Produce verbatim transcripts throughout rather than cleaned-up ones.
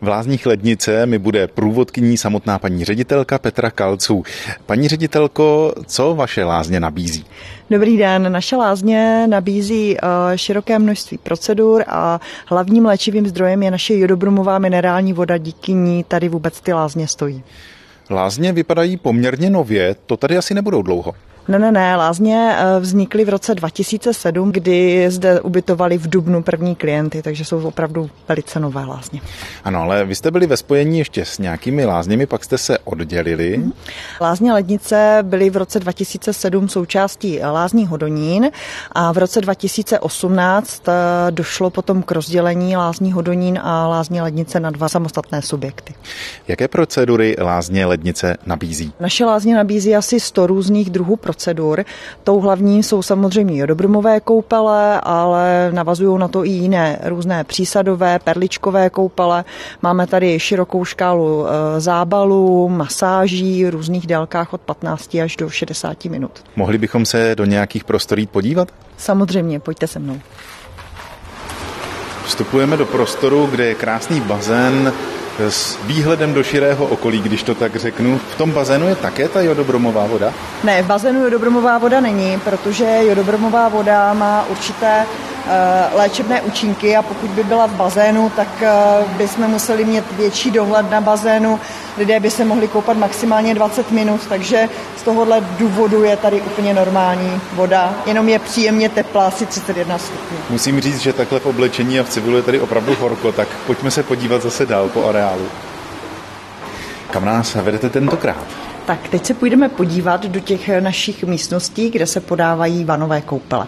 V Lázních Lednice mi bude průvodkyní samotná paní ředitelka Petra Kalců. Paní ředitelko, co vaše lázně nabízí? Dobrý den, naše lázně nabízí široké množství procedur a hlavním léčivým zdrojem je naše jodobromová minerální voda, díky ní tady vůbec ty lázně stojí. Lázně vypadají poměrně nově, to tady asi nebudou dlouho. Ne, ne, ne, lázně vznikly v roce dva tisíce sedm, kdy zde ubytovali v dubnu první klienty, takže jsou opravdu velice nové lázně. Ano, ale vy jste byli ve spojení ještě s nějakými lázněmi, pak jste se oddělili. Hmm. Lázně Lednice byly v roce dva tisíce sedm součástí lázní Hodonín a v roce dva tisíce osmnáct došlo potom k rozdělení lázní Hodonín a lázně Lednice na dva samostatné subjekty. Jaké procedury lázně Lednice nabízí? Naše lázně nabízí asi sto různých druhů procedur. Tou hlavní jsou samozřejmě jodobromové koupele, ale navazují na to i jiné různé přísadové, perličkové koupele. Máme tady širokou škálu zábalů, masáží v různých délkách od patnácti až do šedesáti minut. Mohli bychom se do nějakých prostor jít podívat? Samozřejmě, pojďte se mnou. Vstupujeme do prostoru, kde je krásný bazén s výhledem do širého okolí, když to tak řeknu. V tom bazénu je také ta jodobromová voda? Ne, v bazénu jodobromová voda není, protože jodobromová voda má určité uh, léčebné účinky a pokud by byla v bazénu, tak uh, bychom museli mít větší dohled na bazénu. Lidé by se mohli koupat maximálně dvacet minut, takže z tohohle důvodu je tady úplně normální voda, jenom je příjemně teplá, asi třicet jedna stupňů. Musím říct, že takhle v oblečení a v civilu je tady opravdu horko, tak pojďme se podívat zase dál po areálu. Kam nás vedete tentokrát? Tak teď se půjdeme podívat do těch našich místností, kde se podávají vanové koupele.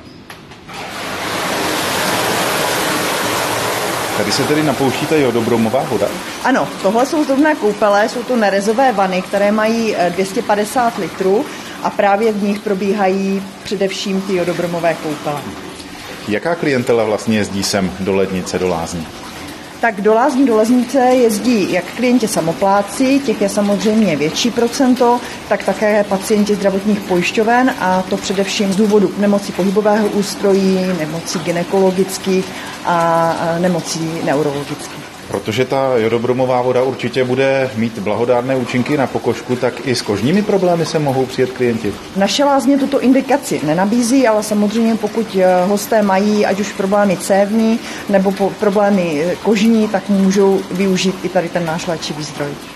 Tady se tedy napouští ta jodobromová voda? Ano, tohle jsou zrovna koupele, jsou to nerezové vany, které mají dvě stě padesát litrů a právě v nich probíhají především ty jodobromové koupele. Jaká klientela vlastně jezdí sem do Lednice, do lázní? Tak do lázní, do Lednice jezdí jak klienti samopláci, těch je samozřejmě větší procento, tak také pacienti zdravotních pojišťoven a to především z důvodu nemocí pohybového ústrojí, nemocí gynekologických a nemocí neurologických. Protože ta jodobromová voda určitě bude mít blahodárné účinky na pokožku, tak i s kožními problémy se mohou přijet klienti. Naše lázně tuto indikaci nenabízí, ale samozřejmě pokud hosté mají ať už problémy cévní nebo problémy kožní, tak můžou využít i tady ten náš léčivý zdroj.